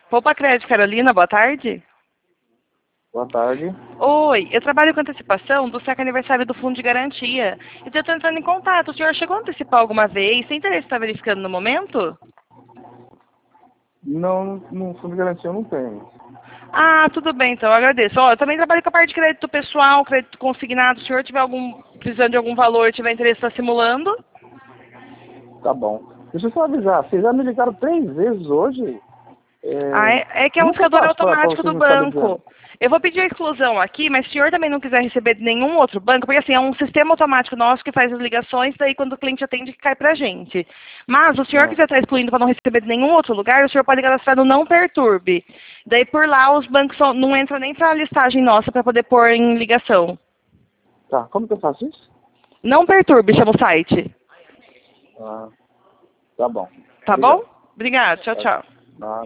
Poupa Crédito, Carolina, boa tarde. Boa tarde. Oi, eu trabalho com antecipação do SEC aniversário do Fundo de Garantia. E eu estou entrando em contato. O senhor chegou a antecipar alguma vez? Tem interesse em estar verificando no momento? Não, no fundo de garantia eu não tenho. Ah, tudo bem, então, eu agradeço. Ó, eu também trabalho com a parte de crédito pessoal, crédito consignado. Se o senhor tiver precisando de algum valor, tiver interesse em estar simulando. Tá bom. Deixa eu só avisar, vocês já me ligaram 3 vezes hoje? Ah, é que é um Como que eu buscador faço para automático vocês do me estabilizando? banco. Eu vou pedir a exclusão aqui, mas se o senhor também não quiser receber de nenhum outro banco, porque assim, é um sistema automático nosso que faz as ligações, daí quando o cliente atende, cai pra gente. Mas se o senhor Ah, quiser estar excluindo para não receber de nenhum outro lugar, o senhor pode cadastrar no Não Perturbe. Daí por lá os bancos não entram nem para a listagem nossa para poder pôr em ligação. tá, como que eu faço isso? Não Perturbe, chama o site. Ah, tá bom. Tá bom? Obrigado. Obrigado, tchau, Tá. tchau. Ah,